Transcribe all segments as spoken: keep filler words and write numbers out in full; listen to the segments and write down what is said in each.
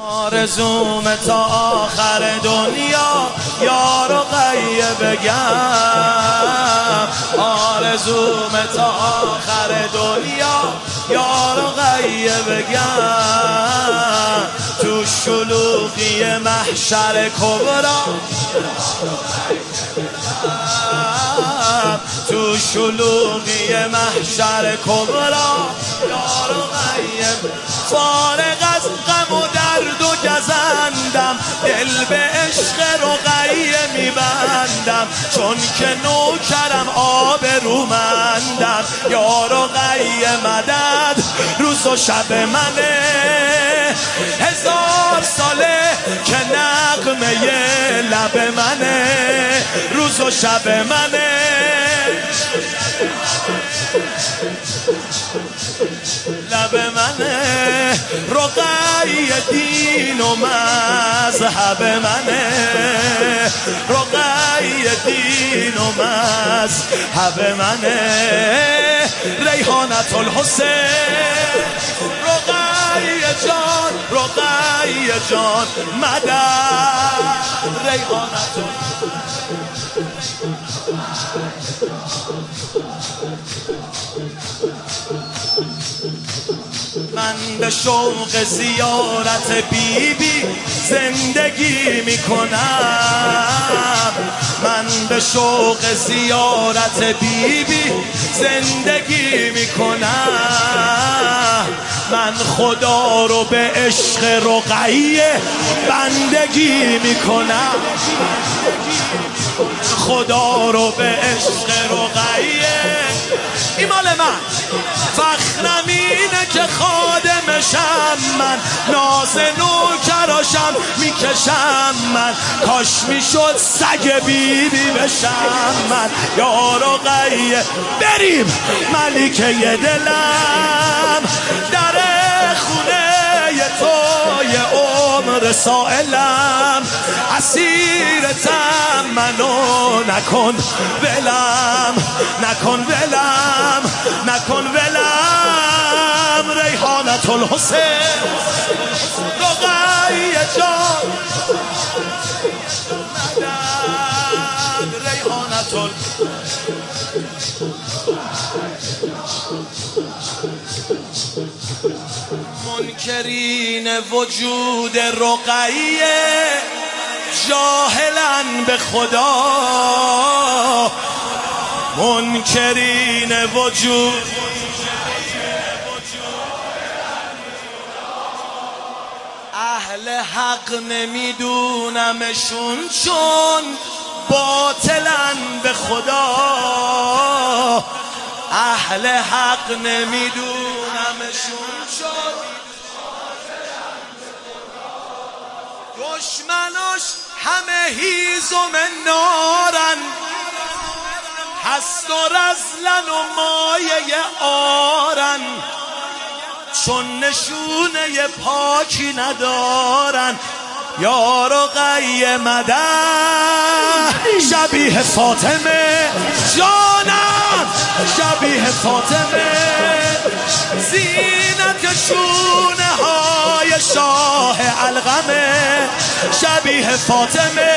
آرزوم تا آخر دنیا یا رقیه بگم، آرزوم تا آخر دنیا یا رقیه بگم، تو شلوغی محشر کبرا، تو شلوغی محشر کبرا یا رقیه، فارغ از غم و درد و گزندم، دل به عشق رقیه میبندم، چون که نوکرم آبرومندم، یا رقیه مدد روز و شب منه، هزار ساله که نغمه لب منه، روز و شب منه، لب منه، رقیه دین و مذهب منه، رقیه دین و مذهب منه، ریحانت الحسین، رقیه جان، رقیه جان مدد، ریحانت من به شوق زیارت بی بی زندگی میکنم، من به شوق زیارت بی بی زندگی میکنم، من خدا رو به عشق رقیه بندگی میکنم، خدا رو به عشق رقیه، این مال من، فخرم اینه که خادمشم من، ناز نوکراشم میکشم من، کاش میشد سگ بی بی بشم من، یا رقیه بریم ملکه دلم، در خونه توی عمر سائلم، اسیرتم منو نکن ولم، نکن ولم، نکن ولم، ریحانت الحسین، رقیه جان مدد، ریحانت منکرین وجود رقیه جاهلن به خدا، منکرین وجود اهل حق نمیدونمشون، چون باطلن به خدا، اهل حق نمیدونمشون، چون دشمناش همه هیزم نارن، هست و رزلن و مایه آرن، چون نشونه پاکی ندارن، یا رقیه مدد، شبیه فاطمه جانم، شبیه فاطمه، زینت شونه های شاه علقمه، شبیه فاطمه،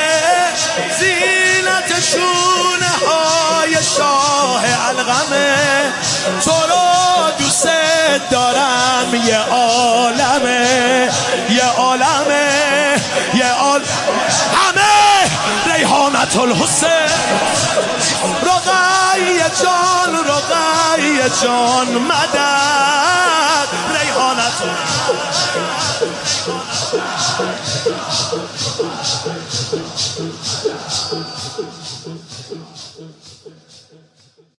زینت شونه های شاه علقمه، تو رو دوست دارم یه عالمه، یه عالمه، یه عالمه، همه ریحانت الحسین، رقیه جان، رقیه جان مدد، ریحانت